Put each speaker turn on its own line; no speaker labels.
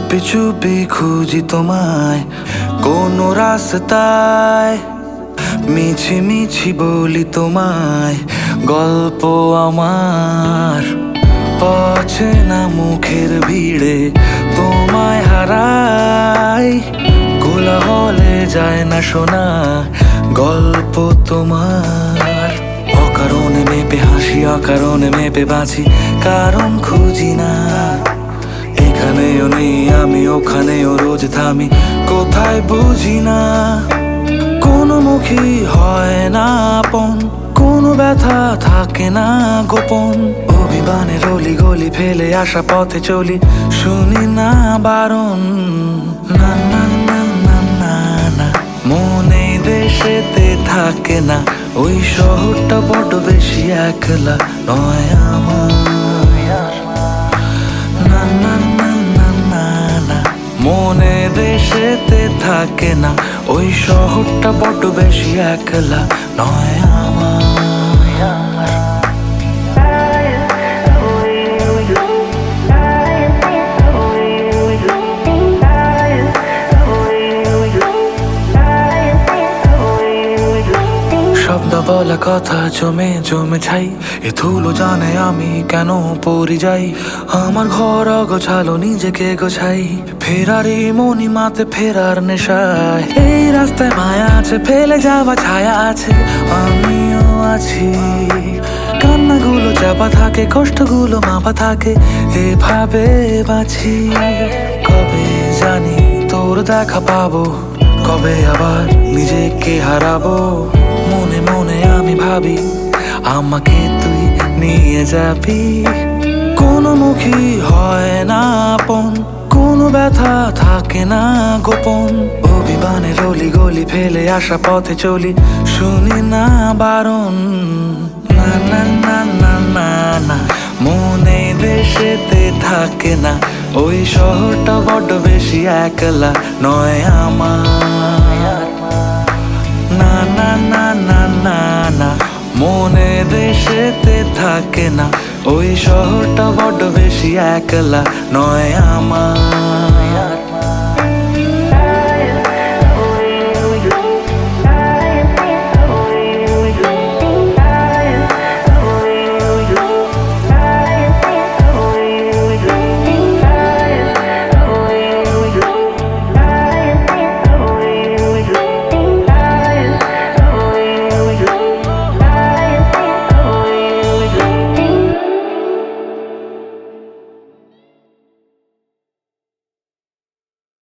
চুপি চুপি খুঁজি তোমায় কোনো রাস্তায়, মিছি মিছি বলি তোমায় গল্প আমার। অচেনা মুখের ভিড়ে তোমায় হারাই, কোলাহলে যায় না শোনা গল্প তোমার। অকারণে মেপে হাসি, অকারণে মেপে বাঁচি, কারণ খুঁজি না। এখানেও নেই আমি, ওখানেও রোজ থামি, কোথায় বুঝি না। কোনো মুখী হয় না আপন, কোনো ব্যথা থাকে না গোপন। অভিমানের অলি গলি ফেলে আসা পথে চলি, শুনি না বারণ। না না না না না না, মনে দেশেতে থাকে না, ওই শহরটা বড় বেশি একলা নয় আমার। না না না না না না, মনে দেশেতে থাকে না, ওই শহরটা বড় বেশি একলা নয় আমার। শব্দ বলা কথা জমে জমে ছাই, এ ধুলো জানে আমি কেন পড়ি যাই। আমার ঘর অগোছালো নিজেকে গোছাই, ফেরারি মণিমাতে ফেরার নেশায়। এই রাস্তায় মায়া আছে, ফেলে যাওয়া ছায়া আছে, আমিও আছি। কান্নাগুলো চাপা থাকে, কষ্টগুলো মাপা থাকে, এভাবে বাঁচি। কবে জানি তোর দেখা পাবো, কবে আবার নিজেকে হারাবো। মনে মনে আমি ভাবি আমাকে তুই নিয়ে যাবি। কোনো মুখী হয় না আপন, কোনো ব্যথা থাকে না গোপন। অভিমানের অলি গলি ফেলে আসা পথে চলি, শুনি না বারণ। না না না না না না, মনে দেশেতে থাকে না, ওই শহরটা বড্ড বেশি একলা নয় আমার। না না না না না না, মনে দেশেতে থাকে না, ওই শহরটা বড্ড বেশি একলা নয় আমার।